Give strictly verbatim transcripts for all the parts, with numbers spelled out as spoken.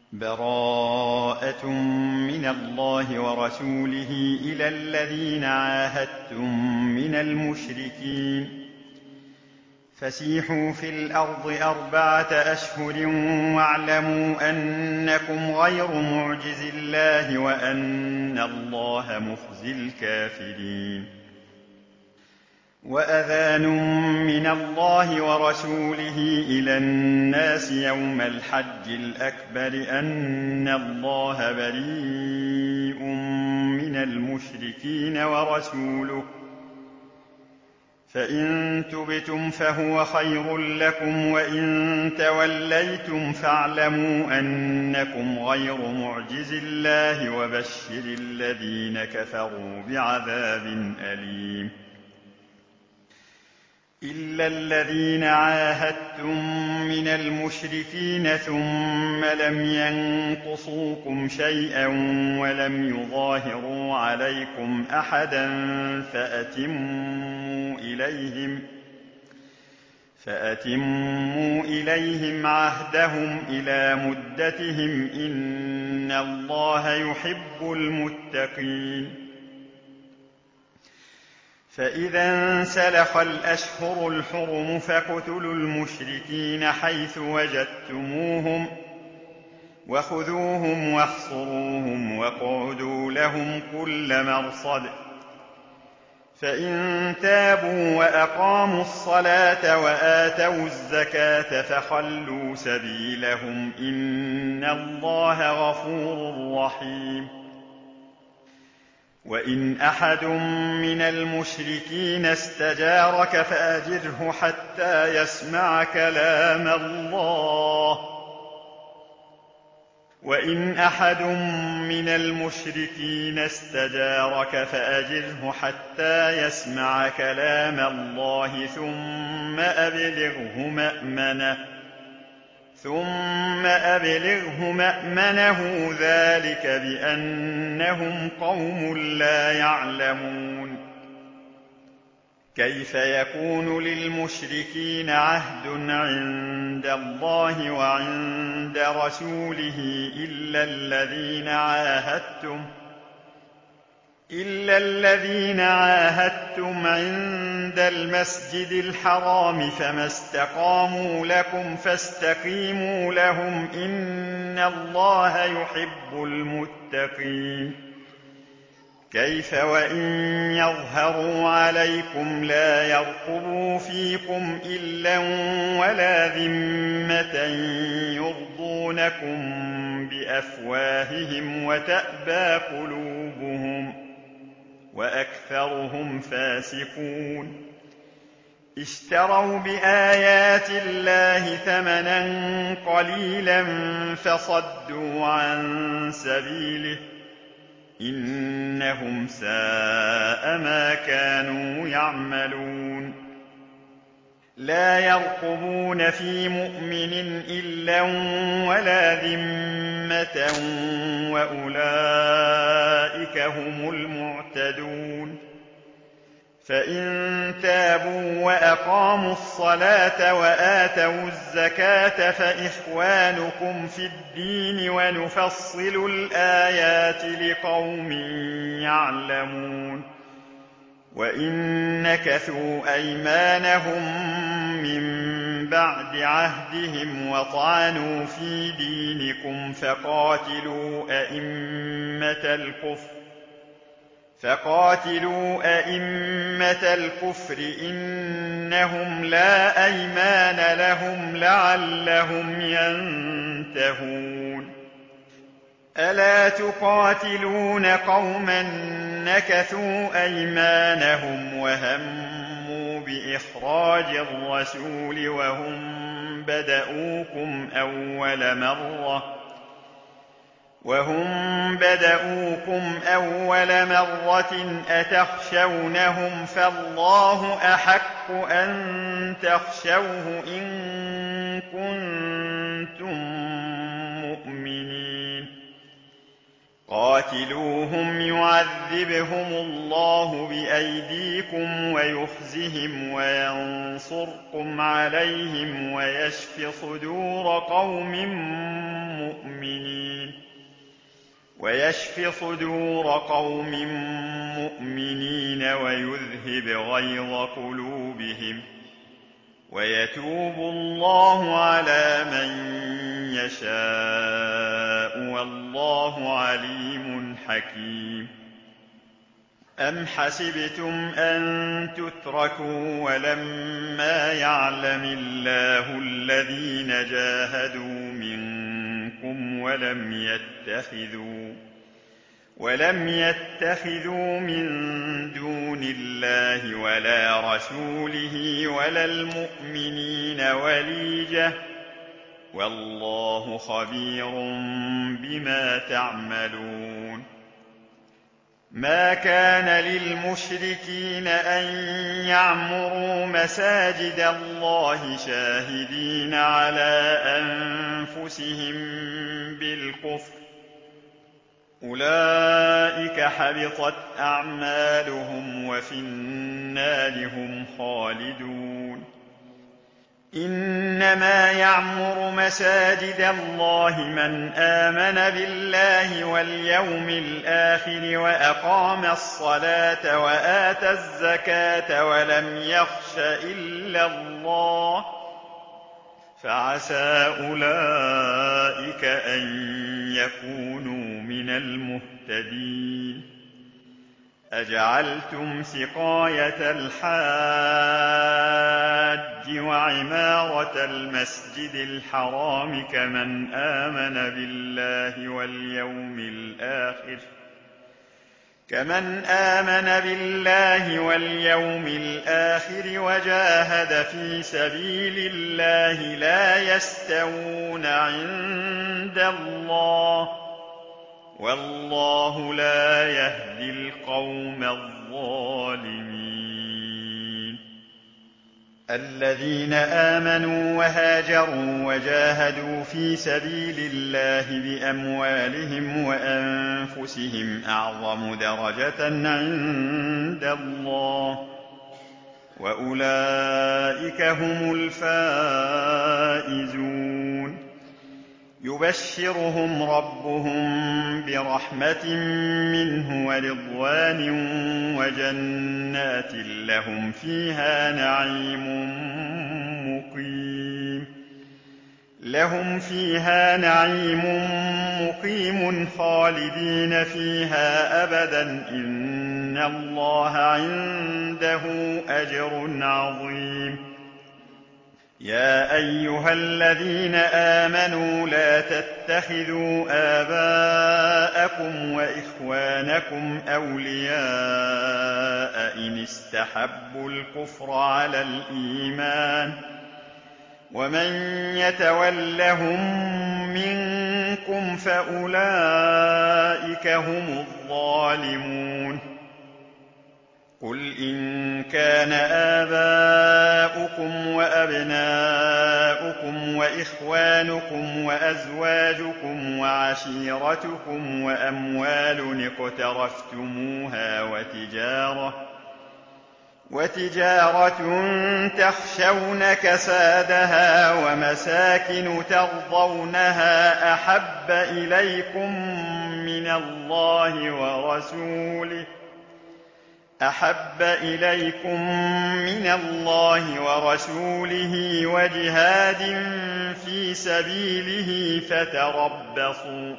براءة من الله ورسوله إلى الذين عاهدتم من المشركين فسيحوا في الأرض أربعة أشهر واعلموا أنكم غير معجز الله وأن الله مخزي الكافرين. وأذان من الله ورسوله إلى الناس يوم الحج الأكبر أن الله بريء من المشركين ورسوله فإن تبتم فهو خير لكم وإن توليتم فاعلموا أنكم غير معجز الله وبشر الذين كفروا بعذاب أليم. إلا الذين عاهدتم من المشركين ثم لم ينقصوكم شيئا ولم يظاهروا عليكم أحدا فأتموا إليهم, فأتموا إليهم عهدهم إلى مدتهم إن الله يحب المتقين. فإذا انسلخ الأشهر الحرم فاقتلوا المشركين حيث وجدتموهم وخذوهم واحصروهم واقعدوا لهم كل مرصد فإن تابوا وأقاموا الصلاة وآتوا الزكاة فخلوا سبيلهم إن الله غفور رحيم. وإن أحد من المشركين استجارك فأجره حتى يسمع كلام الله وإن أحد من المشركين استجارك فأجره حتى يسمع كلام الله ثم أبلغه مأمنه ثم أبلغه مأمنه ذلك بأنهم قوم لا يعلمون. كيف يكون للمشركين عهد عند الله وعند رسوله إلا الذين عاهدتم إلا الذين عاهدتم عند المسجد الحرام فما استقاموا لكم فاستقيموا لهم إن الله يحب المتقين. كيف وإن يظهروا عليكم لا يرقبوا فيكم إلا ولا ذمة يرضونكم بأفواههم وتأبى قلوبهم وأكثرهم فاسقون. اشتروا بآيات الله ثمنا قليلا فصدوا عن سبيله إنهم ساء ما كانوا يعملون. لا يرقبون في مؤمن إلا ولا ذمة وأولئك هم المعتدون. فإن تابوا وأقاموا الصلاة وآتوا الزكاة فإخوانكم في الدين ونفصل الآيات لقوم يعلمون. وإن نكثوا أيمانهم من بعد عهدهم وطعنوا في دينكم فقاتلوا أئمة الكفر فقاتلوا أئمة الكفر إنهم لا أيمان لهم لعلهم ينتهون. ألا تقاتلون قوما نكثوا أيمانهم وهموا بإخراج الرسول وهم بدؤوكم أول مرة وهم بدؤوكم أول مرة أتخشونهم فالله أحق أن تخشوه إن كنتم مؤمنين. قاتلوهم يعذبهم الله بأيديكم ويخزهم وينصركم عليهم ويشف صدور قوم مؤمنين. ويشف صدور قوم مؤمنين ويذهب غيظ قلوبهم ويتوب الله على من يشاء والله عليم حكيم. أم حسبتم أن تتركوا ولما يعلم الله الذين جاهدوا منكم ولم يتخذوا ولم يتخذوا من دون الله ولا رسوله ولا المؤمنين وليجة والله خبير بما تعملون. ما كان للمشركين أن يعمروا مساجد الله شاهدين على أنفسهم بالكفر أولئك حبطت أعمالهم وفي النار هم خالدون. إنما يعمر مساجد الله من آمن بالله واليوم الآخر وأقام الصلاة وآتى الزكاة ولم يخش إلا الله فعسى أولئك أن يكونوا من المهتدين. أجعلتم سقاية الحاج وعمارة المسجد الحرام كمن آمن بالله واليوم الآخر كمن آمن بالله واليوم الآخر وجاهد في سبيل الله لا يستوون عند الله والله لا يهدي القوم الظالمين. الذين آمنوا وهاجروا وجاهدوا في سبيل الله بأموالهم وأنفسهم أعظم درجة عند الله وأولئك هم الفائزون. يبشرهم ربهم برحمة منه ورضوان وجنات لهم فيها نعيم مقيم لهم فيها نعيم مقيم خالدين فيها أبدا إن الله عنده أجر عظيم. يا أيها الذين آمنوا لا تتخذوا آباءكم وإخوانكم أولياء إن استحبوا الكفر على الإيمان ومن يتولهم منكم فأولئك هم الظالمون. قل إن كان آباؤكم وأبناؤكم وإخوانكم وأزواجكم وعشيرتكم وأموال اقترفتموها وتجارة وتجارة تخشون كسادها ومساكن ترضونها أحب إليكم من الله ورسوله أحب إليكم من الله ورسوله وجهاد في سبيله فتربصوا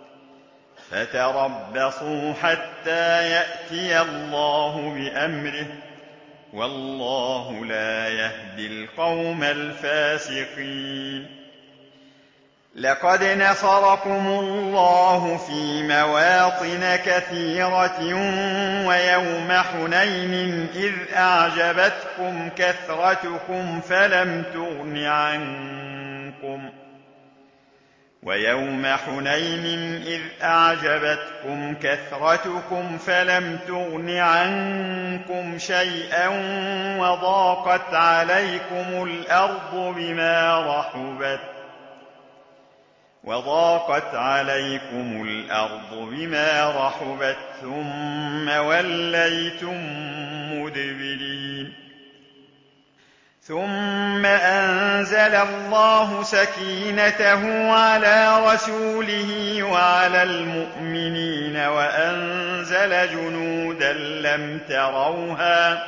فتربصوا حتى يأتي الله بأمره والله لا يهدي القوم الفاسقين. لقد نصركم الله في مواطن كثيرة ويوم حنين إذ أعجبتكم كثرتكم فلم تغن عنكم ويوم حنين إذ أعجبتكم كثرتكم فلم تغن عنكم شيئا وضاقت عليكم الأرض بما رحبت وضاقت عليكم الأرض بما رحبت ثم وليتم مدبرين. ثم أنزل الله سكينته على رسوله وعلى المؤمنين وأنزل جنودا لم تروها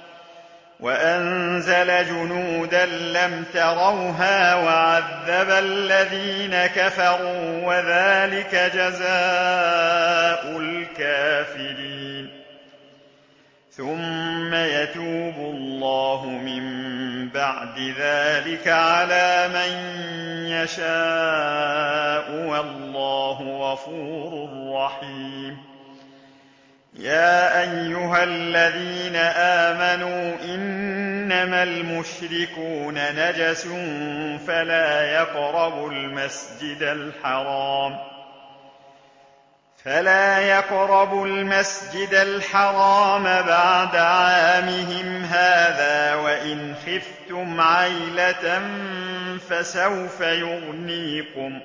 وأنزل جنودا لم تروها وعذب الذين كفروا وذلك جزاء الكافرين. ثم يتوب الله من بعد ذلك على من يشاء والله غفور رحيم. يا أيها الذين آمنوا إنما المشركون نجس فلا يقربوا المسجد الحرام فلا يقربوا المسجد الحرام بعد عامهم هذا وإن خفتم عيلة فسوف يغنيكم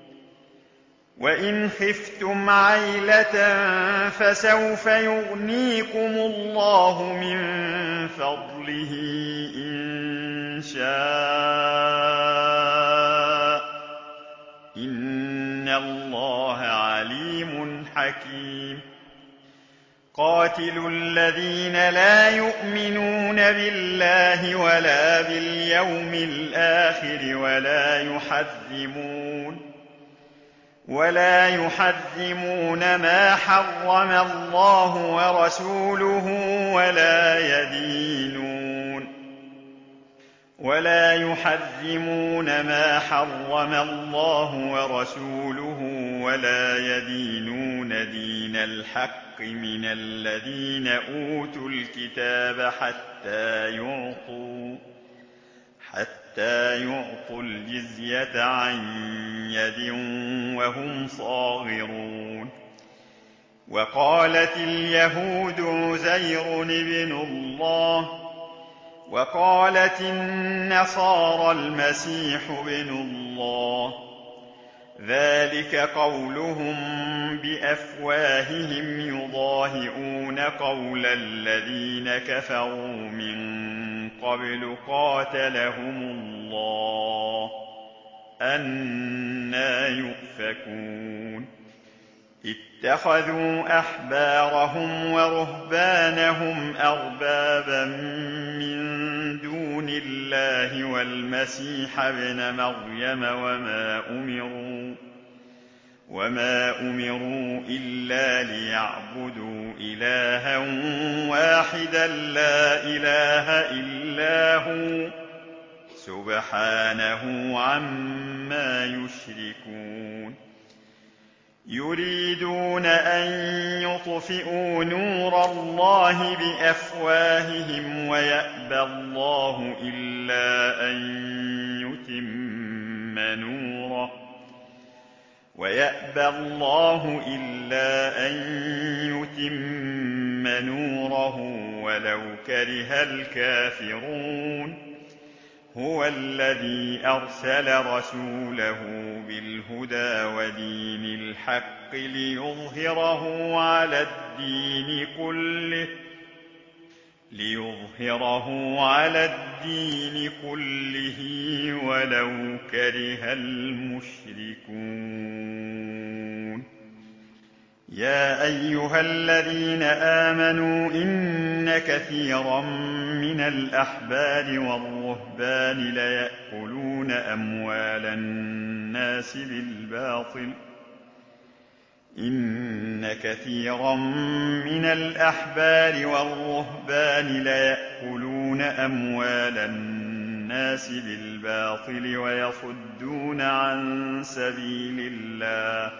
وإن خفتم عيلة فسوف يغنيكم الله من فضله إن شاء إن الله عليم حكيم. قاتلوا الذين لا يؤمنون بالله ولا باليوم الآخر ولا يحرمون ولا يحرمون ما حرم الله ورسوله ولا يدينون ولا يحرمون ما حرم الله ورسوله ولا يدينون دين الحق من الذين أوتوا الكتاب حتى يعطوا حتى يعطوا الجزية عن يد وهم صاغرون. وقالت اليهود عزير ابن الله وقالت النصارى المسيح ابن الله ذلك قولهم بأفواههم يضاهئون قول الذين كفروا من قبل قاتلهم الله أنى يؤفكون. اتخذوا أحبارهم ورهبانهم أربابا من دون الله والمسيح ابن مريم وما أمروا وما أمروا إلا ليعبدوا إلها واحدا لا إله إلا هو سبحانه عما يشركون. يريدون أن يطفئوا نور الله بأفواههم ويأبى الله إلا أن يتم نوره ويأبى الله إلا أن يتم نوره ولو كره الكافرون. هو الذي أرسل رسوله بالهدى ودين الحق ليظهره على الدين كله ليظهره على الدين كله ولو كره المشركون. يا أيها الذين آمنوا إن كثيرا من الأحبار والرهبان ليأكلون أموال الناس بالباطل إن كثيرا من الأحبار والرهبان ليأكلون أموال الناس بالباطل ويصدون عن سبيل الله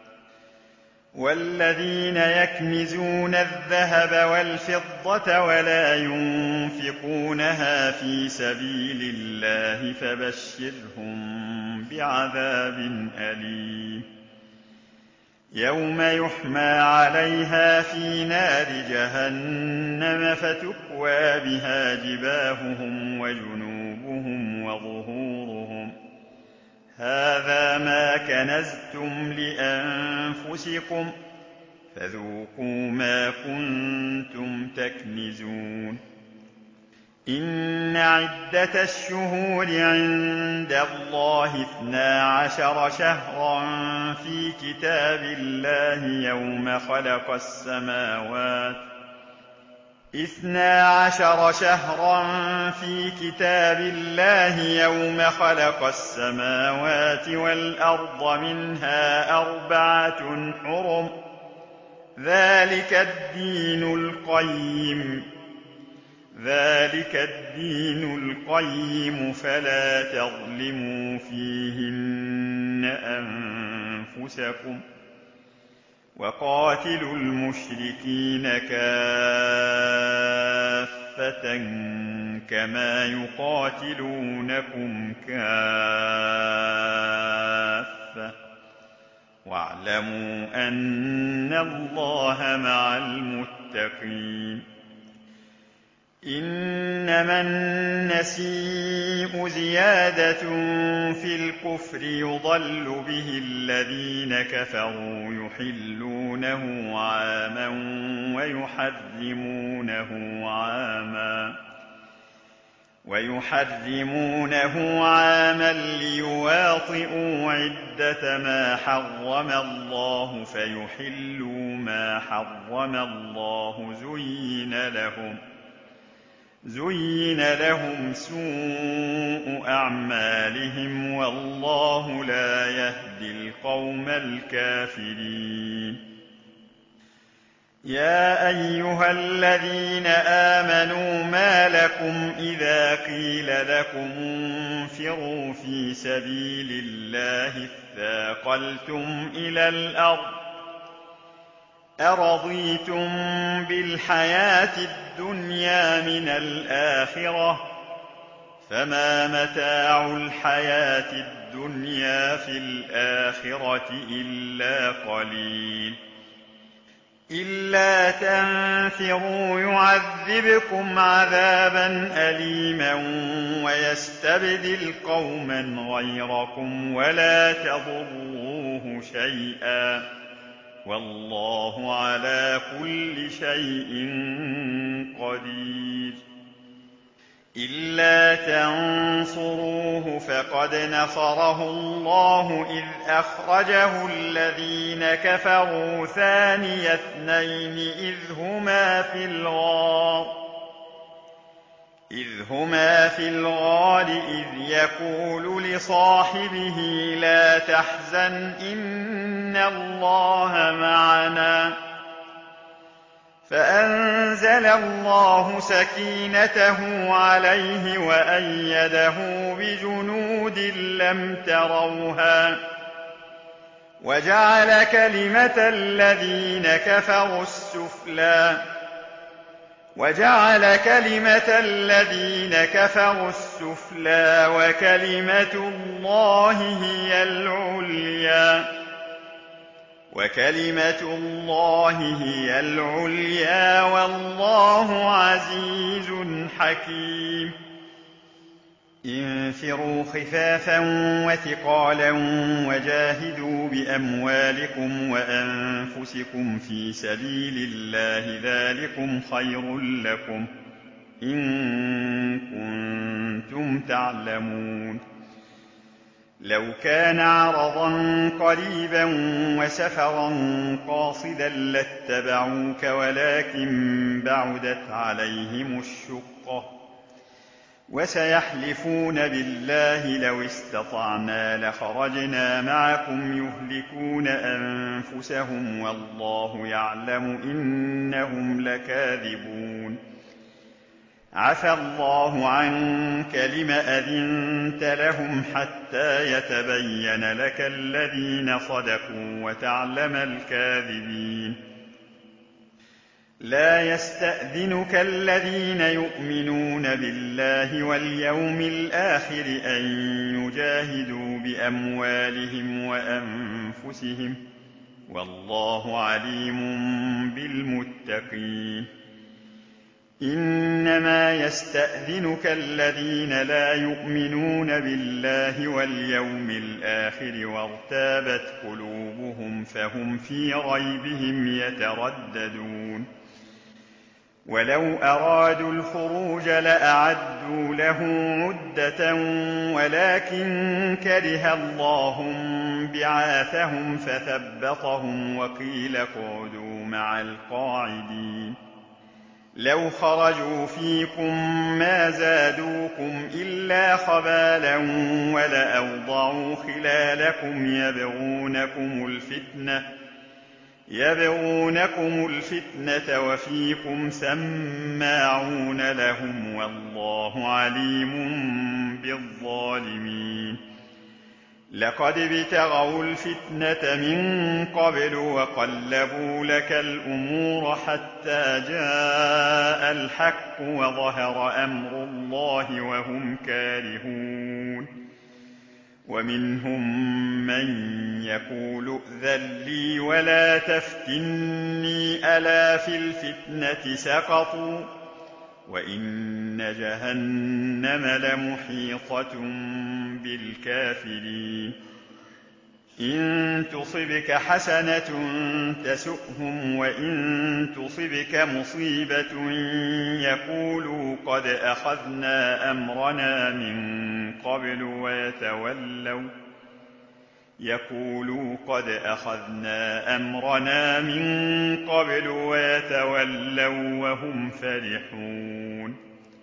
والذين يكنزون الذهب والفضة ولا ينفقونها في سبيل الله فبشرهم بعذاب أليم. يوم يحمى عليها في نار جهنم فتكوى بها جباههم وجنوبهم وظهورهم هذا ما كنزتم لأنفسكم فذوقوا ما كنتم تكنزون. إن عدة الشهور عند الله اثنا عشر شهرا في كتاب الله يوم خلق السماوات اثنا عشر شهرا في كتاب الله يوم خلق السماوات والأرض منها أربعة حرم ذلك الدين القيم ذلك الدين القيم فلا تظلموا فيهن أنفسكم وقاتلوا المشركين كافة كما يقاتلونكم كافة واعلموا أن الله مع المتقين إنما النسيء زيادة في الكفر يضل به الذين كفروا يحلونه عاما ويحرمونه عاما ويحرمونه عاما ليواطئوا عدة ما حرم الله فيحلوا ما حرم الله زين لهم زين لهم سوء أعمالهم والله لا يهدي القوم الكافرين يا أيها الذين آمنوا ما لكم إذا قيل لكم انفروا في سبيل الله اثاقلتم إلى الأرض أرضيتم بالحياة الدنيا من الآخرة فما متاع الحياة الدنيا في الآخرة إلا قليل إلا تنفروا يعذبكم عذابا أليما ويستبدل قوما غيركم ولا تضروه شيئا والله على كل شيء قدير إلا تنصروه فقد نصره الله إذ أخرجه الذين كفروا ثاني اثنين إذ هما في الغار إذ هما في الغار إذ يقول لصاحبه لا تحزن إن الله معنا فأنزل الله سكينته عليه وأيده بجنود لم تروها وجعل كلمة الذين كفروا السفلى وجعل كلمة الذين كفروا السفلى وكلمة الله هي العليا وكلمة الله هي العليا والله عزيز حكيم انفروا خفافا وثقالا وجاهدوا بأموالكم وأنفسكم في سبيل الله ذلكم خير لكم إن كنتم تعلمون لو كان عرضا قريبا وسفرا قاصدا لاتبعوك ولكن بعدت عليهم الشقة وسيحلفون بالله لو استطعنا لخرجنا معكم يهلكون أنفسهم والله يعلم إنهم لكاذبون عفى الله عنك لم أذنت لهم حتى يتبين لك الذين صدقوا وتعلم الكاذبين لا يستأذنك الذين يؤمنون بالله واليوم الآخر أن يجاهدوا بأموالهم وأنفسهم والله عليم بالمتقين إنما يستأذنك الذين لا يؤمنون بالله واليوم الآخر وارتابت قلوبهم فهم في ريبهم يترددون ولو أرادوا الخروج لأعدوا له عدة ولكن كره الله بعاثهم فثبطهم وقيل اقعدوا مع القاعدين لو خرجوا فيكم ما زادوكم إلا خبالا ولأوضعوا خلالكم يبغونكم الفتنة يبغونكم الفتنة وفيكم سماعون لهم والله عليم بالظالمين لقد ابتغوا الفتنة من قبل وقلبوا لك الأمور حتى جاء الحق وظهر أمر الله وهم كارهون ومنهم من يقول ائذن لي ولا تفتني ألا في الفتنة سقطوا وإن جهنم لمحيطة بالكافرين إن تصبك حسنة تسؤهم وإن تصبك مصيبة يقولوا قد أخذنا أمرنا من قبل ويتولوا يقولوا قد أخذنا أمرنا من قبل ويتولوا وهم فرحون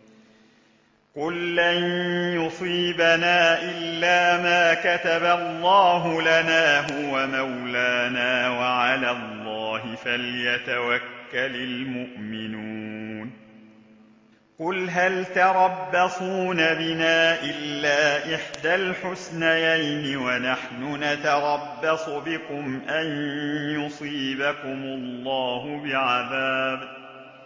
قل لن يصيبنا إلا ما كتب الله لنا هو مولانا وعلى الله فليتوكل المؤمنون قل هل تربصون بنا إلا إحدى الحسنيين ونحن نتربص بكم أن يصيبكم الله بعذاب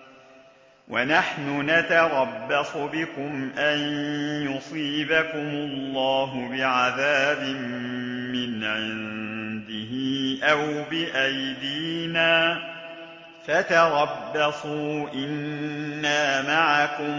ونحن نتربص بكم أن يصيبكم الله بعذاب من عنده أو بأيدينا فتربصوا إنا معكم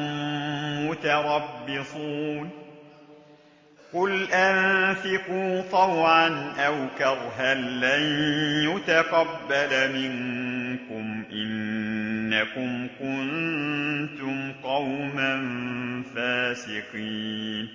متربصون قل أنفقوا طوعا أو كرها لن يتقبل منكم إنكم كنتم قوما فاسقين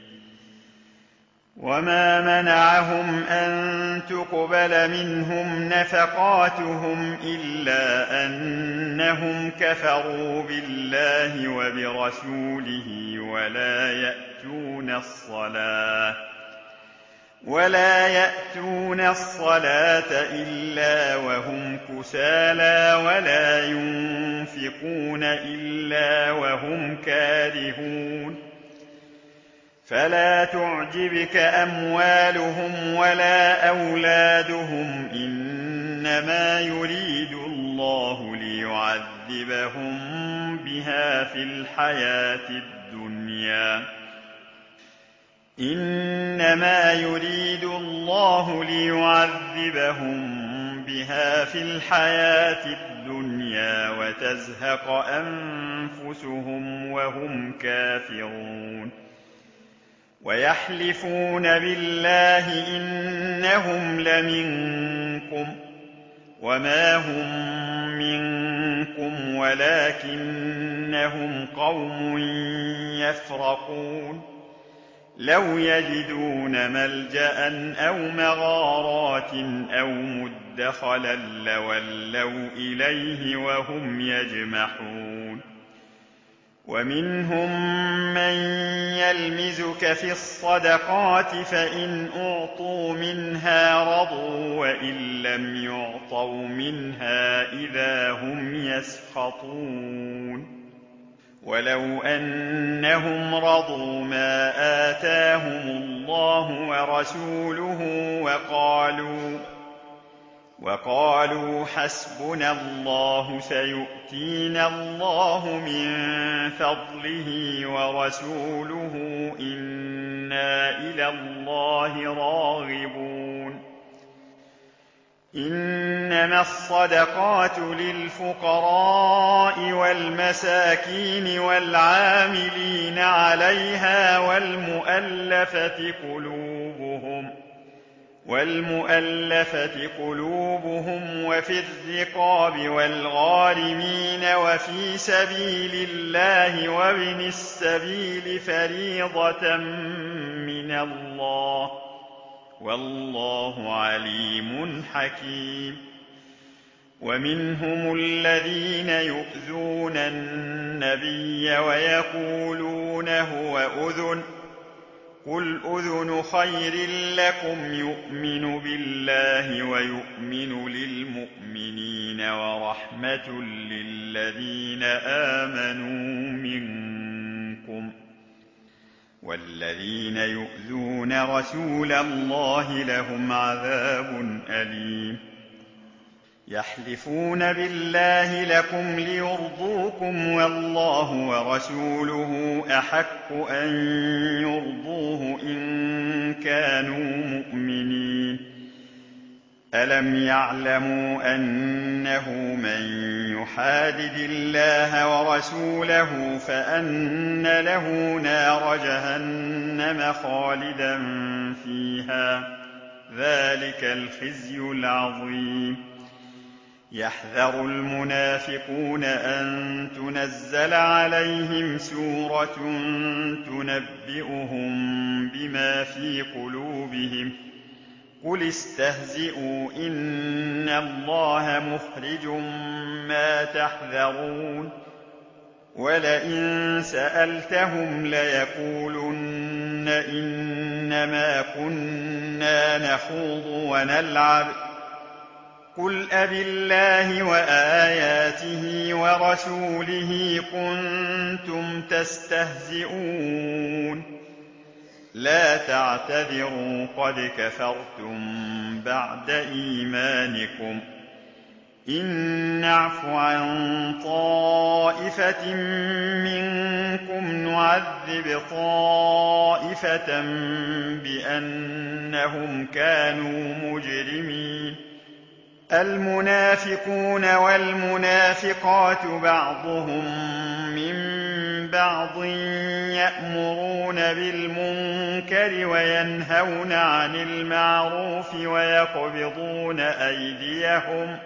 وما منعهم أن تقبل منهم نفقاتهم إلا أنهم كفروا بالله وبرسوله ولا يأتون الصلاة ولا يأتون الصلاة إلا وهم كسالى ولا ينفقون إلا وهم كارهون فلا تعجبك أموالهم ولا أولادهم إنما يريد الله ليعذبهم بها في الحياة الدنيا إنما يريد الله ليعذبهم بها في الحياة الدنيا وتزهق أنفسهم وهم كافرون ويحلفون بالله إنهم لمنكم وما هم منكم ولكنهم قوم يفرقون لو يجدون ملجأ أو مغارات أو مدخلا لولوا إليه وهم يجمحون ومنهم من يلمزك في الصدقات فإن أعطوا منها رضوا وإن لم يعطوا منها إذا هم يسخطون ولو أنهم رضوا ما آتاهم الله ورسوله وقالوا وقالوا حسبنا الله سيؤتينا الله من فضله ورسوله إنا إلى الله راغبون إنما الصدقات للفقراء والمساكين والعاملين عليها والمؤلفة قلوبهم وَالْمُؤَلَّفَةِ قُلُوبُهُمْ وَفِي الرِّقَابِ وَالْغَارِمِينَ وَفِي سَبِيلِ اللَّهِ وَابْنِ السَّبِيلِ فَرِيضَةً مِّنَ اللَّهِ ۗ وَاللَّهُ عَلِيمٌ حَكِيمٌ. وَمِنْهُمُ الَّذِينَ يُؤْذُونَ النَّبِيَّ وَيَقُولُونَ هُوَ أُذُنٌ ۚ قُلْ أُذُنُ خَيْرٍ لَّكُمْ يُؤْمِنُ بِاللَّهِ وَيُؤْمِنُ لِلْمُؤْمِنِينَ وَرَحْمَةٌ لِّلَّذِينَ آمَنُوا مِنكُمْ ۚ وَالَّذِينَ يُؤْذُونَ رَسُولَ اللَّهِ لَهُمْ عَذَابٌ أَلِيمٌ. يَحْلِفُونَ بِاللَّهِ لَكُمْ لِيُرْضُوكُمْ وَاللَّهُ وَرَسُولُهُ أَحَقُّ أَن يُرْضُوهُ إِن كَانُوا مُؤْمِنِينَ. أَلَمْ يَعْلَمُوا أَنَّهُ مَن يُحَادِدِ اللَّهَ وَرَسُولَهُ فَأَنَّ لَهُ نَارَ جَهَنَّمَ خَالِدًا فِيهَا ۚ ذَٰلِكَ الْخِزْيُ الْعَظِيمُ. يَحْذَرُ الْمُنَافِقُونَ أَن تُنَزَّلَ عَلَيْهِمْ سُورَةٌ تُنَبِّئُهُم بِمَا فِي قُلُوبِهِمْ ۚ قُلِ اسْتَهْزِئُوا إِنَّ اللَّهَ مُخْرِجٌ مَّا تَحْذَرُونَ. وَلَئِن سَأَلْتَهُمْ لَيَقُولُنَّ إِنَّمَا كُنَّا نَخُوضُ وَنَلْعَبُ ۚ قُلْ أَبِاللَّهِ وَآيَاتِهِ وَرَسُولِهِ كُنتُمْ تَسْتَهْزِئُونَ. لَا تَعْتَذِرُوا قَدْ كَفَرْتُم بَعْدَ إِيمَانِكُمْ ۚ إِن نَّعْفُ عَن طَائِفَةٍ مِّنكُمْ نُعَذِّبْ طَائِفَةً بِأَنَّهُمْ كَانُوا مُجْرِمِينَ. الْمُنَافِقُونَ وَالْمُنَافِقَاتُ بَعْضُهُم مِّن بَعْضٍ يَأْمُرُونَ بِالْمُنكَرِ وَيَنْهَوْنَ عَنِ الْمَعْرُوفِ وَيَقْبِضُونَ أَيْدِيَهُمْ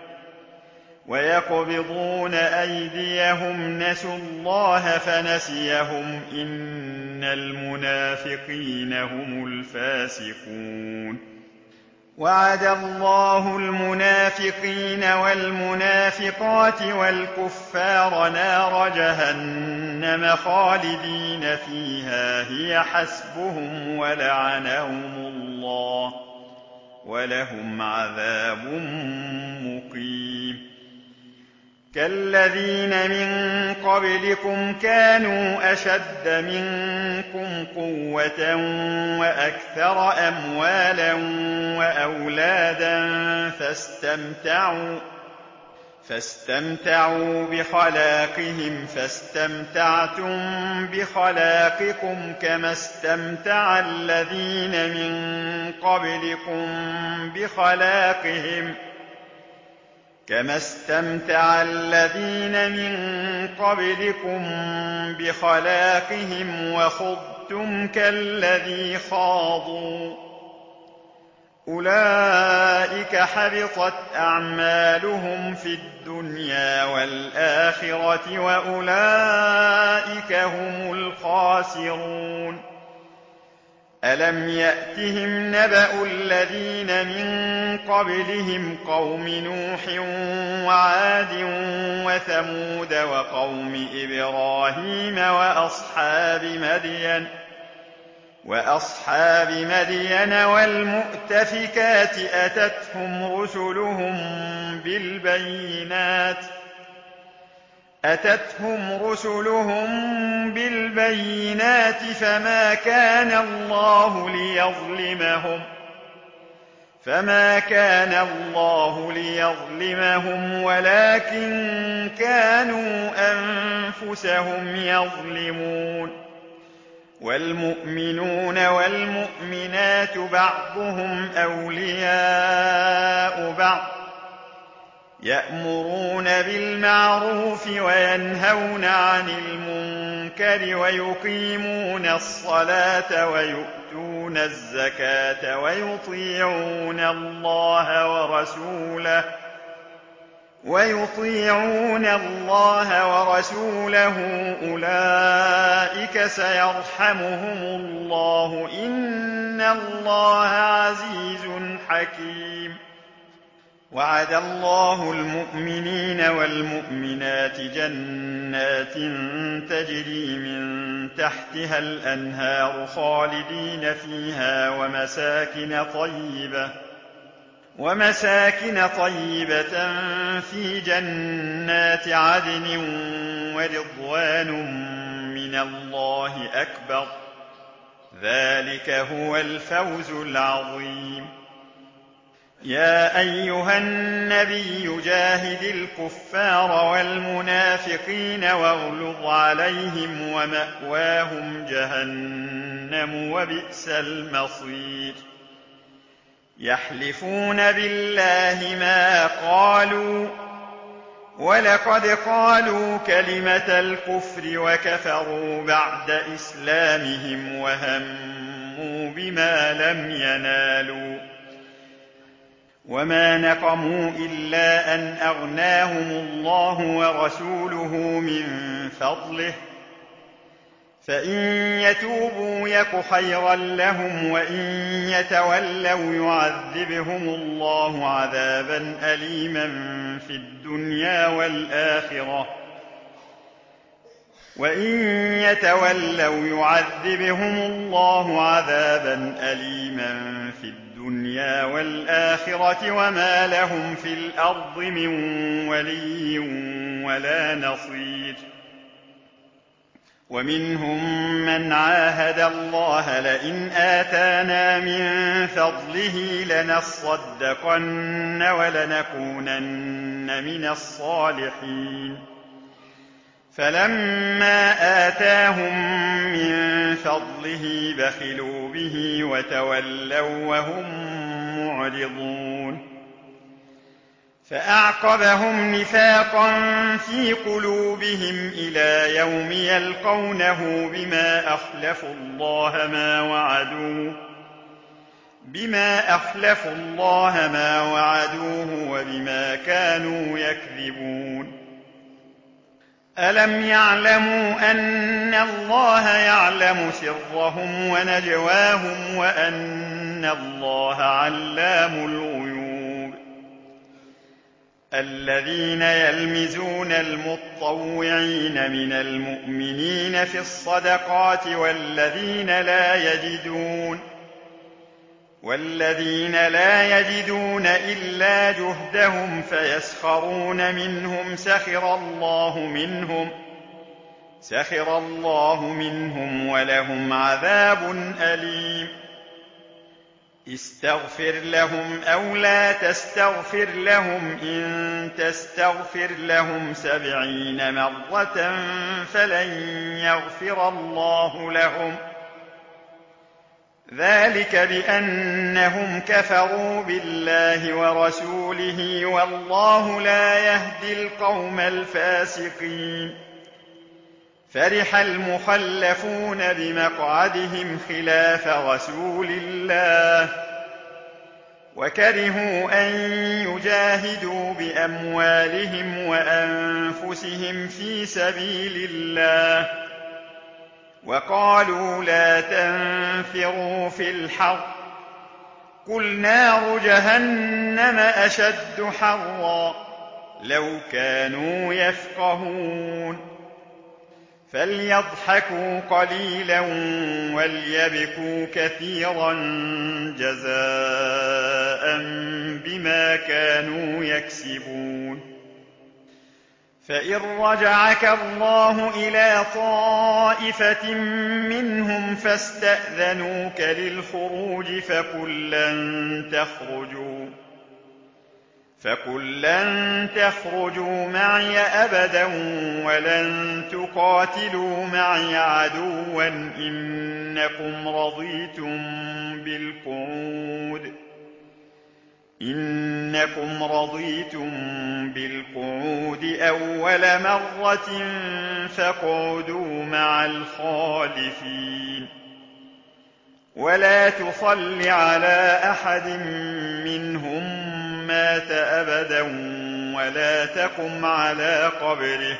وَيَقْبِضُونَ أَيْدِيَهُمْ نَسُوا اللَّهَ فَنَسِيَهُمْ ۗ إِنَّ الْمُنَافِقِينَ هُمُ الْفَاسِقُونَ. وَعَدَ اللَّهُ الْمُنَافِقِينَ وَالْمُنَافِقَاتِ وَالْكُفَّارَ نَارَ جَهَنَّمَ خَالِدِينَ فِيهَا هِيَ حَسْبُهُمْ وَلَعَنَهُمُ اللَّهُ ۖ وَلَهُمْ عَذَابٌ مُّقِيمٌ. كَالَّذِينَ مِن قَبْلِكُمْ كَانُوا أَشَدَّ مِنكُمْ قُوَّةً وَأَكْثَرَ أَمْوَالًا وَأَوْلَادًا فَاسْتَمْتَعُوا فَاسْتَمْتَعُوا بِخَلَاقِهِمْ فَاسْتَمْتَعْتُم بِخَلَاقِكُمْ كَمَا اسْتَمْتَعَ الَّذِينَ مِن قَبْلِكُم بِخَلَاقِهِمْ كما استمتع الذين من قبلكم بخلاقهم وخضتم كالذي خاضوا، أولئك حبطت أعمالهم في الدنيا والآخرة وأولئك هم الخاسرون. ألم يأتهم نبأ الذين من قبلهم قوم نوح وعاد وثمود وقوم إبراهيم وأصحاب مدين وأصحاب مدين والمؤتفكات أتتهم رسلهم بالبينات أتتهم رسلهم بالبينات فما كان الله ليظلمهم فما كان الله ليظلمهم ولكن كانوا أنفسهم يظلمون. والمؤمنون والمؤمنات بعضهم أولياء بعض يأمرون بالمعروف وينهون عن المنكر المنكر ويقيمون الصلاة ويؤتون الزكاة ويطيعون الله ورسوله ويطيعون الله ورسوله أولئك سيرحمهم الله إن الله عزيز حكيم. وعد الله المؤمنين والمؤمنات جنات تجري من تحتها الأنهار خالدين فيها ومساكن طيبة ومساكن طيبة في جنات عدن ورضوان من الله أكبر ذلك هو الفوز العظيم. يا أيها النبي جاهد الكفار والمنافقين واغلظ عليهم ومأواهم جهنم وبئس المصير. يحلفون بالله ما قالوا ولقد قالوا كلمة الكفر وكفروا بعد إسلامهم وهموا بما لم ينالوا وما نقموا إلا أن أغناهم الله ورسوله من فضله فإن يتوبوا يك خيرا لهم وإن يتولوا يعذبهم الله عذابا أليما في الدنيا والآخرة وإن يتولوا يعذبهم الله عذابا أليما في الدنيا والآخرة وما لهم في الأرض من ولي ولا نصير. ومنهم من عاهد الله لئن آتانا من فضله لنصدقن ولنكونن من الصالحين فلما آتاهم من فضله بخلوا به وتولوا وهم معرضون. فأعقبهم نفاقا في قلوبهم إلى يوم يلقونه بما أخلفوا الله ما وعدوه بما أخلفوا الله ما وعدوه وبما كانوا يكذبون. ألم يعلموا أن الله يعلم سرهم ونجواهم وأن الله علام الغيوب. الذين يلمزون المطوعين من المؤمنين في الصدقات والذين لا يجدون والذين لا يجدون إلا جهدهم فيسخرون منهم سخر الله منهم سخر الله منهم ولهم عذاب أليم. استغفر لهم أو لا تستغفر لهم إن تستغفر لهم سبعين مرة فلن يغفر الله لهم ذلك بأنهم كفروا بالله ورسوله والله لا يهدي القوم الفاسقين. فرح المخلفون بمقعدهم خلاف رسول الله وكرهوا أن يجاهدوا بأموالهم وأنفسهم في سبيل الله وقالوا لا تنفروا في الحر قل نار جهنم أشد حرا لو كانوا يفقهون. فليضحكوا قليلا وليبكوا كثيرا جزاء بما كانوا يكسبون. فإن رجعك الله إلى طائفة منهم فاستأذنوك للخروج فقل لن تخرجوا فقل لن تخرجوا معي أبدا ولن تقاتلوا معي عدوا إنكم رضيتم بالقعود إنكم رضيتم بالقعود أول مرة فاقعدوا مع الخالفين ولا تصل على أحد منهم مات أبدا ولا تقم على قبره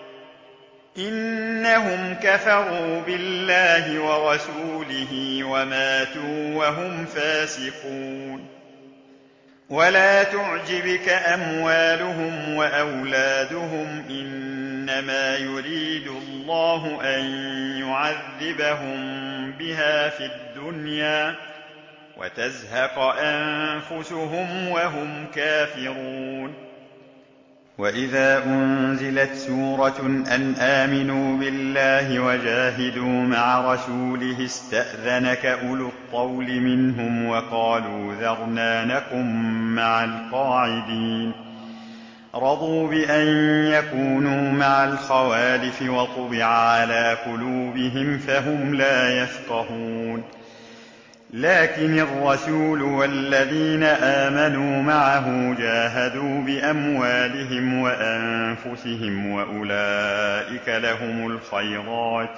إنهم كفروا بالله ورسوله وماتوا وهم فاسقون ولا تعجبك أموالهم وأولادهم إنما يريد الله أن يعذبهم بها في الدنيا وتزهق أنفسهم وهم كافرون وإذا أنزلت سورة أن آمنوا بالله وجاهدوا مع رسوله استأذنك أولو الطول منهم وقالوا ذرنا نكن مع القاعدين رضوا بأن يكونوا مع الخوالف وطبع على قلوبهم فهم لا يفقهون لكن الرسول والذين آمنوا معه جاهدوا بأموالهم وأنفسهم وأولئك لهم الخيرات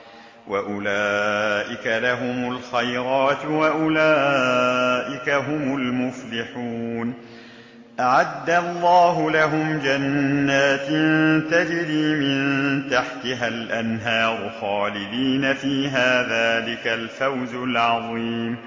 وأولئك لهم الخيرات وأولئك هم المفلحون أعد الله لهم جنات تجري من تحتها الأنهار خالدين فيها ذلك الفوز العظيم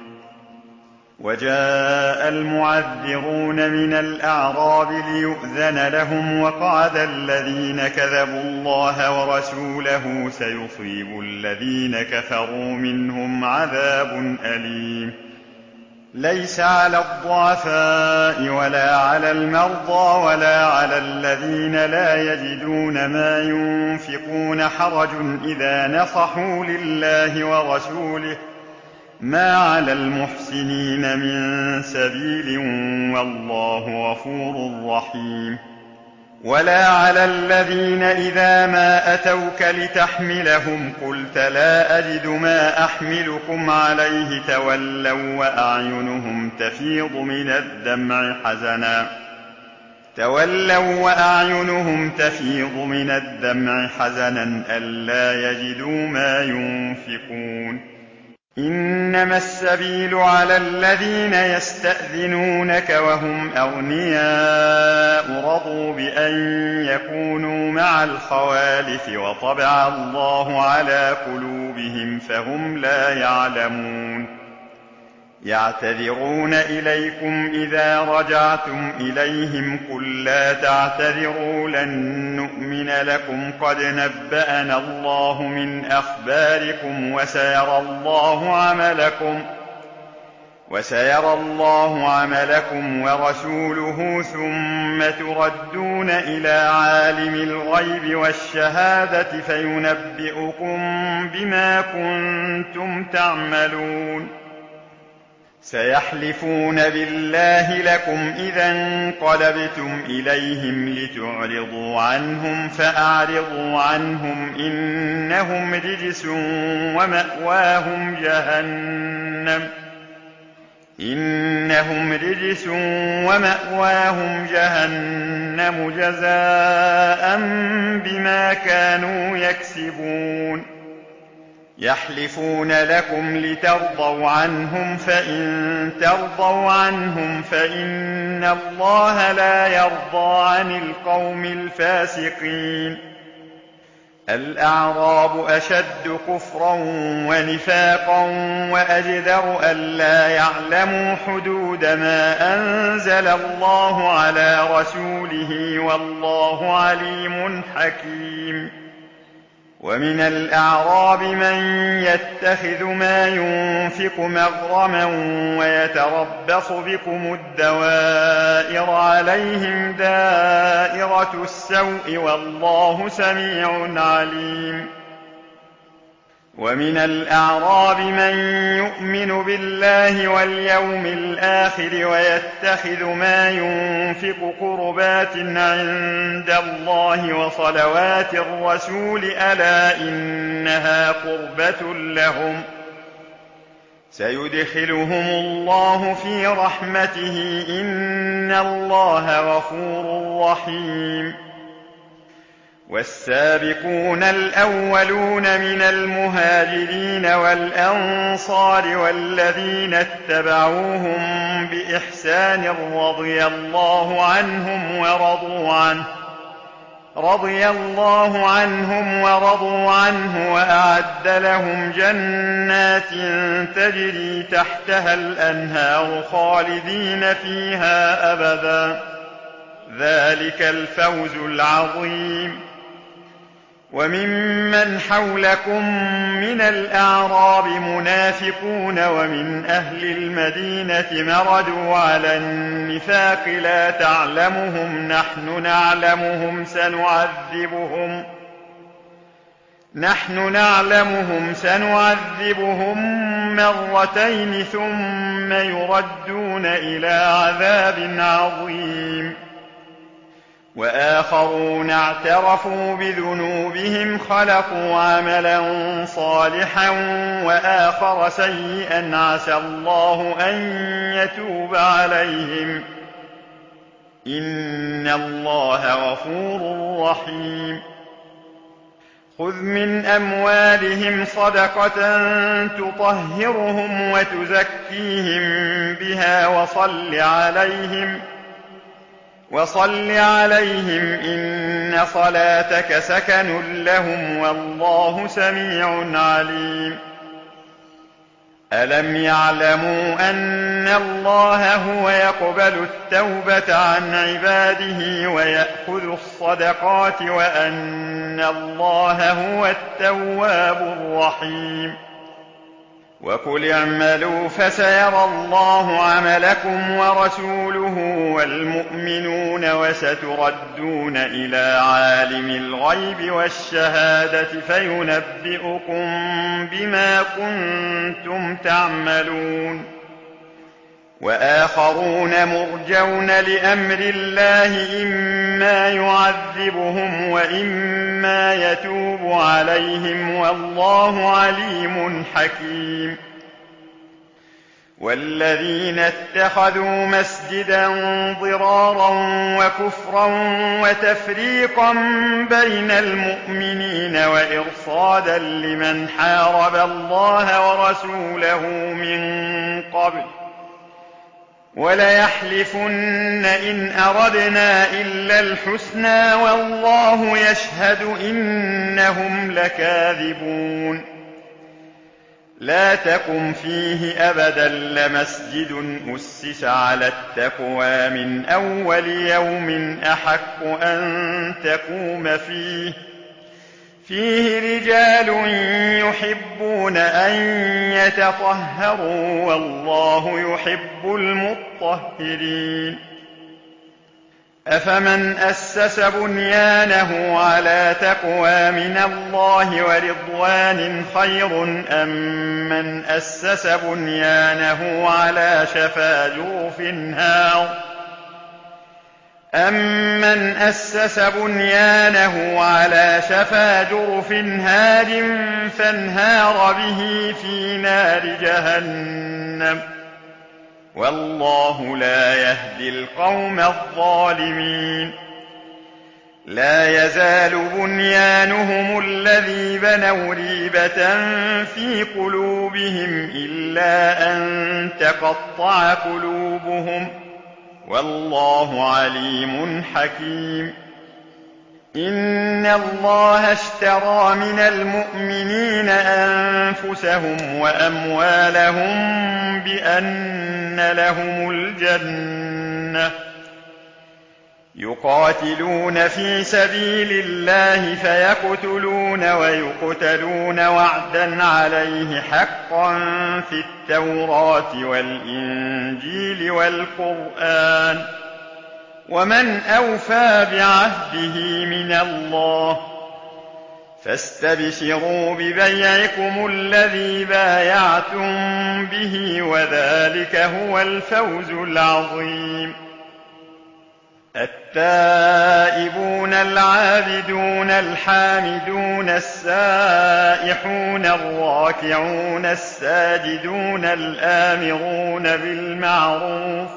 وجاء المعذرون من الأعراب ليؤذن لهم وقعد الذين كذبوا الله ورسوله سيصيب الذين كفروا منهم عذاب أليم ليس على الضعفاء ولا على المرضى ولا على الذين لا يجدون ما ينفقون حرج إذا نصحوا لله ورسوله ما على المحسنين من سبيل والله غفور رحيم ولا على الذين إذا ما أتوك لتحملهم قلت لا أجد ما أحملكم عليه تولوا وأعينهم تفيض من الدمع حزنا تولوا وأعينهم تفيض من الدمع حزنا ألا يجدوا ما ينفقون إنما السبيل على الذين يستأذنونك وهم أغنياء رضوا بأن يكونوا مع الخوالف وطبع الله على قلوبهم فهم لا يعلمون يعتذرون إليكم إذا رجعتم إليهم قل لا تعتذروا لن نؤمن لكم قد نبأنا الله من أخباركم وسيرى الله عملكم وسيرى الله عملكم ورسوله ثم تردون إلى عالم الغيب والشهادة فينبئكم بما كنتم تعملون سيحلفون بالله لكم إذا انقلبتم إليهم لتعرضوا عنهم فأعرضوا عنهم إنهم رجس ومأواهم جهنم إنهم رجس ومأواهم جهنم جزاء بما كانوا يكسبون يحلفون لكم لترضوا عنهم فإن ترضوا عنهم فإن الله لا يرضى عن القوم الفاسقين الأعراب أشد كفرا ونفاقا وأجدر ألا يعلموا حدود ما أنزل الله على رسوله والله عليم حكيم ومن الأعراب من يتخذ ما ينفق مغرما ويتربص بكم الدوائر عليهم دائرة السوء والله سميع عليم ومن الأعراب من يؤمن بالله واليوم الآخر ويتخذ ما ينفق قربات عند الله وصلوات الرسول ألا إنها قربة لهم سيدخلهم الله في رحمته إن الله غفور رحيم. والسابقون الأولون من المهاجرين والأنصار والذين اتبعوهم بإحسان رضي الله عنهم ورضوا عنه رضي الله عنهم ورضوا عنه وأعد لهم جنات تجري تحتها الأنهار خالدين فيها أبدا ذلك الفوز العظيم. وممن حولكم من الأعراب منافقون ومن أهل المدينة مردوا على النفاق لا تعلمهم نحن نعلمهم سنعذبهم نحن نعلمهم سنعذبهم مرتين ثم يردون إلى عذاب عظيم. وآخرون اعترفوا بذنوبهم خلقوا عملا صالحا وآخر سيئا عسى الله أن يتوب عليهم إن الله غفور رحيم. خذ من أموالهم صدقة تطهرهم وتزكيهم بها وصل عليهم وصل عليهم إن صلاتك سكن لهم والله سميع عليم. ألم يعلموا أن الله هو يقبل التوبة عن عباده ويأخذ الصدقات وأن الله هو التواب الرحيم. وقل اعملوا فسيرى الله عملكم ورسوله والمؤمنون وستردون إلى عالم الغيب والشهادة فينبئكم بما كنتم تعملون. وآخرون مرجون لأمر الله إما يعذبهم وإما يتوب عليهم والله عليم حكيم. والذين اتخذوا مسجدا ضرارا وكفرا وتفريقا بين المؤمنين وإرصادا لمن حارب الله ورسوله من قبل وليحلفن إن أردنا إلا الحسنى والله يشهد إنهم لكاذبون. لا تقم فيه أبدا لمسجد أسس على التقوى من أول يوم أحق أن تقوم فيه فيه رجال يحبون أن يتطهروا والله يحب المطهرين. أفمن أسس بنيانه على تقوى من الله ورضوان خير أم من أسس بنيانه على شفا جرف هار أَمَّنْ أَسَّسَ بُنْيَانَهُ عَلَى شَفَا جُرُفٍ هَارٍ فَانْهَارَ بِهِ فِي نَارِ جَهَنَّمَ وَاللَّهُ لَا يَهْدِي الْقَوْمَ الظَّالِمِينَ. لا يزال بنيانهم الذي بنوا ريبة في قلوبهم إلا أن تقطع قلوبهم والله عليم حكيم. إن الله اشترى من المؤمنين أنفسهم وأموالهم بأن لهم الجنة يقاتلون في سبيل الله فيقتلون ويقتلون وعدا عليه حقا في التوراة والإنجيل والقرآن ومن أوفى بعهده من الله فاستبشروا ببيعكم الذي بايعتم به وذلك هو الفوز العظيم. التائبون العابدون الحامدون السائحون الراكعون الساجدون الآمرون بالمعروف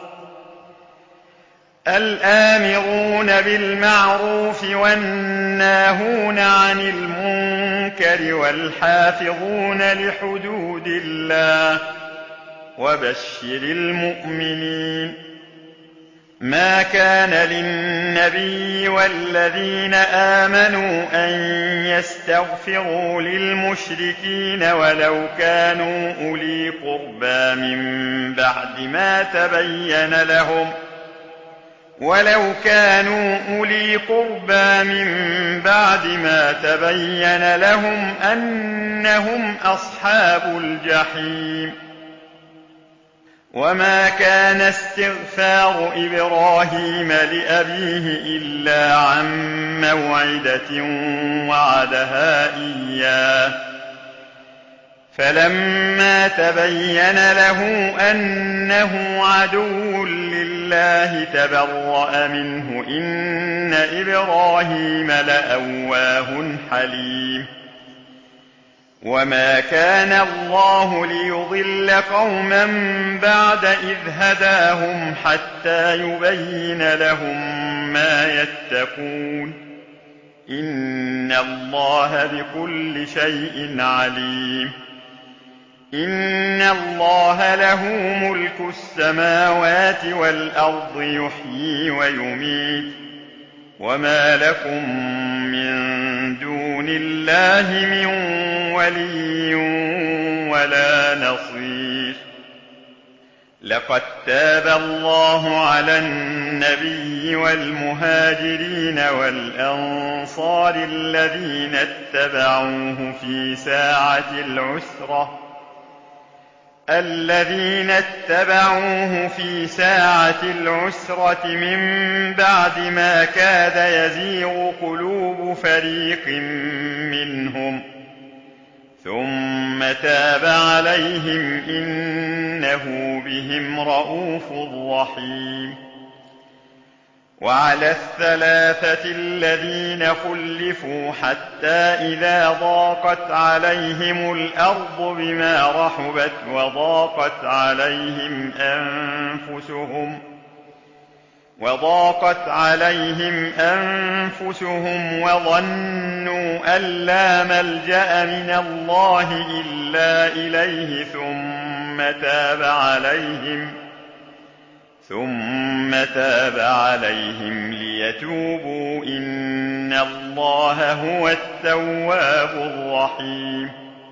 الآمرون بالمعروف والناهون عن المنكر والحافظون لحدود الله وبشر المؤمنين. ما كان للنبي والذين آمنوا أن يستغفروا للمشركين ولو كانوا أولي قربى من بعد ما تبين لهم ولو كانوا أولي قربى من بعد ما تبين لهم أنهم أصحاب الجحيم. وما كان استغفار إبراهيم لأبيه إلا عن موعدة وعدها إياه فلما تبين له أنه عدو لله تبرأ منه إن إبراهيم لأواه حليم. وما كان الله ليضل قوما بعد إذ هداهم حتى يبين لهم ما يتقون إن الله بكل شيء عليم. إن الله له ملك السماوات والأرض يحيي ويميت وما لكم من دون الله من ولي ولا نصير. لقد تاب الله على النبي والمهاجرين والأنصار الذين اتبعوه في ساعة العسرة الذين اتبعوه في ساعة العسرة من بعد ما كاد يزيغ قلوب فريق منهم ثم تاب عليهم إنه بهم رءوف رحيم. وعلى الثلاثة الذين خلفوا حتى إذا ضاقت عليهم الأرض بما رحبت وضاقت عليهم أنفسهم وضاقت عليهم أنفسهم وظنوا أن لا ملجأ من الله إلا إليه ثم تاب عليهم ثم تاب عليهم ليتوبوا إن الله هو التواب الرحيم.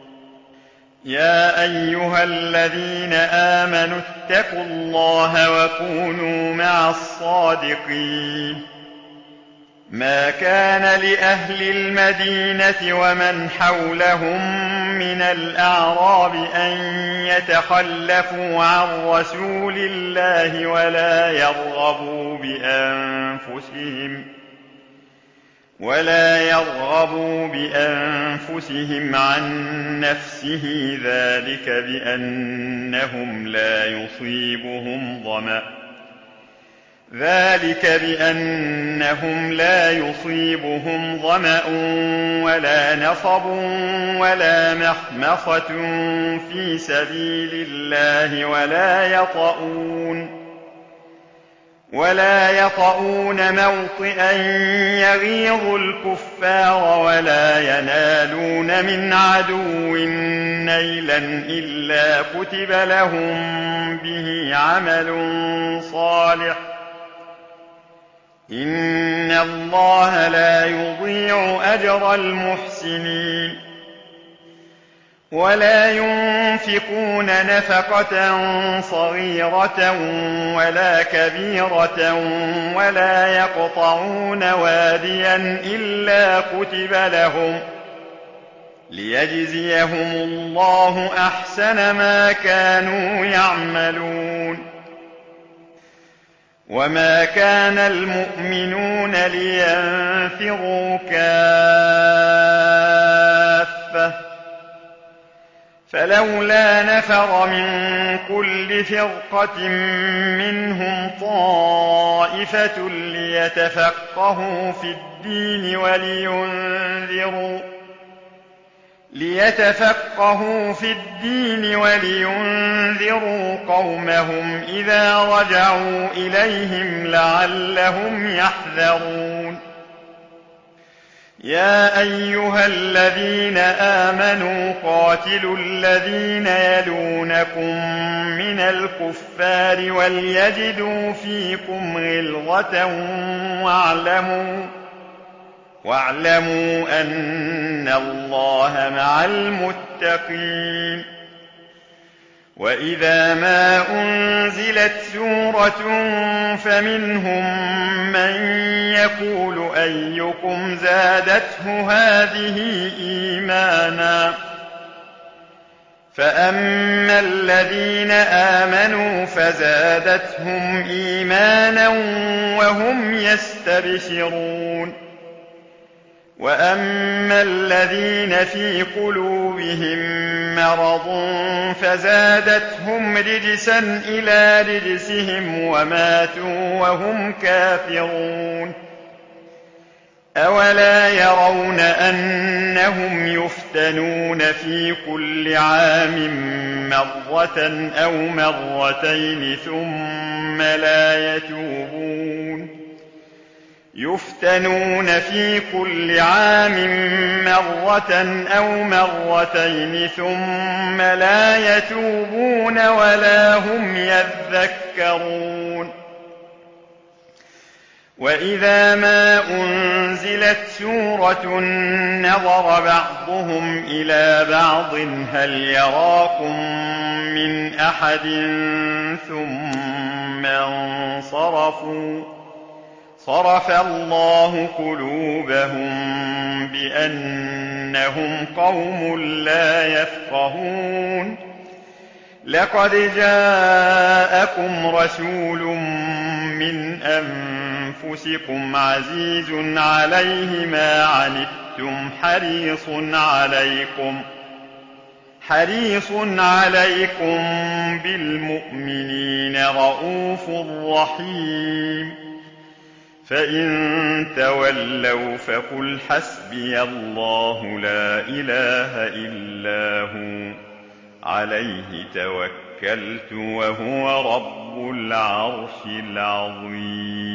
يا أيها الذين آمنوا اتقوا الله وكونوا مع الصادقين. ما كان لأهل المدينة ومن حولهم من الأعراب أن يتخلفوا عن رسول الله ولا يرغبوا بأنفسهم ولا يرغبوا بأنفسهم عن نفسه ذلك بأنهم لا يصيبهم ظمأ ذلك بأنهم لا يصيبهم ظمأ ولا نصب ولا مخمصة في سبيل الله ولا يطؤون ولا يطؤون موطئا يغيظ الكفار ولا ينالون من عدو نيلا إلا كتب لهم به عمل صالح إن الله لا يضيع أجر المحسنين. ولا ينفقون نفقة صغيرة ولا كبيرة ولا يقطعون واديا إلا كتب لهم ليجزيهم الله أحسن ما كانوا يعملون. وما كان المؤمنون لينفروا كافة فلولا نفر من كل فرقة منهم طائفة ليتفقهوا في الدين ولينذروا ليتفقهوا في الدين ولينذروا قومهم إذا رجعوا إليهم لعلهم يحذرون. يا أيها الذين آمنوا قاتلوا الذين يلونكم من الكفار وليجدوا فيكم غلظة واعلموا واعلموا أن الله مع المتقين. وإذا ما أنزلت سورة فمنهم من يقول أيكم زادته هذه إيمانا فأما الذين آمنوا فزادتهم إيمانا وهم يستبشرون. وأما الذين في قلوبهم مرض فزادتهم رجسا إلى رجسهم وماتوا وهم كافرون. أولا يرون أنهم يفتنون في كل عام مرة أو مرتين ثم لا يتوبون يفتنون في كل عام مرة أو مرتين ثم لا يتوبون ولا هم يذكرون. وإذا ما أنزلت سورة نظر بعضهم إلى بعض هل يراكم من أحد ثم انصرفوا صرف الله قلوبهم بأنهم قوم لا يفقهون. لقد جاءكم رسول من أنفسكم عزيز عليه ما عنتم حريص عليكم حريص عليكم بالمؤمنين رءوف رحيم. فإن تولوا فقل حسبي الله لا إله إلا هو عليه توكلت وهو رب العرش العظيم.